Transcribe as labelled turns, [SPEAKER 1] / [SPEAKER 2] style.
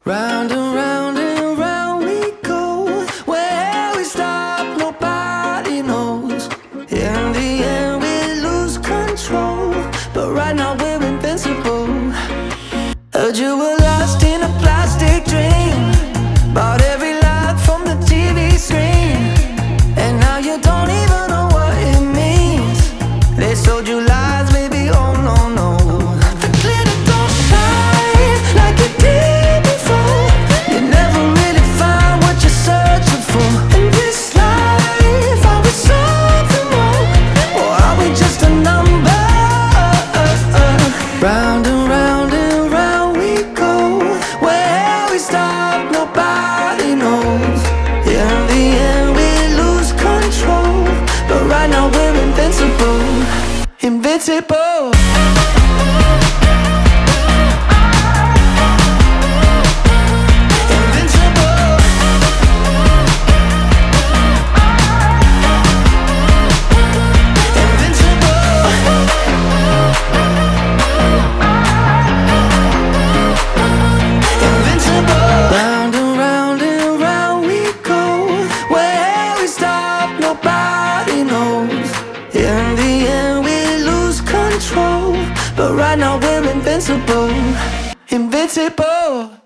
[SPEAKER 1] Round and round we go. Where we stop, nobody knows. In the end, we lose control, but right now we're invincible. Heard you were lost in a plastic dream, bought every lie from the TV screen, and now you don't even know what it means. They sold you lies, baby, oh no, no. The glitter don't shine like it did before. You never really find what you're searching for. In this life, are we something more, or are we just a number? Round and round we go. Where we stop, nobody knows. In the end, we lose control, but right now we're invincible. Invincible. Round and round we go. Where we stop, nobody knows. In the end, we lose control, but right now we're invincible. Invincible.